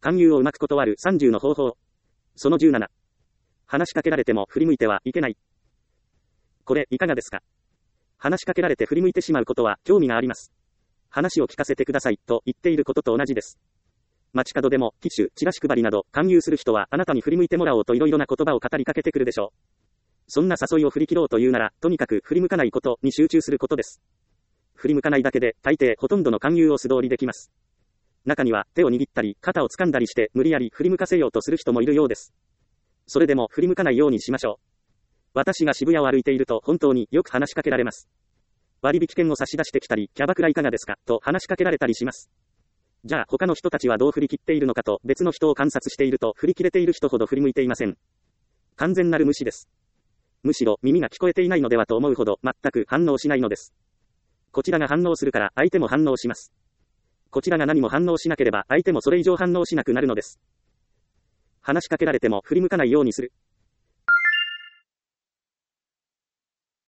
勧誘をうまく断る30の方法。その17。話しかけられても振り向いてはいけない。これいかがですか？話しかけられて振り向いてしまうことは興味があります。話を聞かせてくださいと言っていることと同じです。街角でもティッシュ、チラシ配りなど勧誘する人はあなたに振り向いてもらおうといろいろな言葉を語りかけてくるでしょう。そんな誘いを振り切ろうというなら、とにかく振り向かないことに集中することです。振り向かないだけで大抵ほとんどの勧誘を素通りできます。中には手を握ったり肩を掴んだりして無理やり振り向かせようとする人もいるようです。それでも振り向かないようにしましょう。私が渋谷を歩いていると本当によく話しかけられます。割引券を差し出してきたり、キャバクラいかがですかと話しかけられたりします。じゃあ他の人たちはどう振り切っているのかと別の人を観察していると振り切れている人ほど振り向いていません。完全なる無視です。むしろ耳が聞こえていないのではと思うほど全く反応しないのです。こちらが反応するから相手も反応します。こちらが何も反応しなければ相手もそれ以上反応しなくなるのです。話しかけられても振り向かないようにする。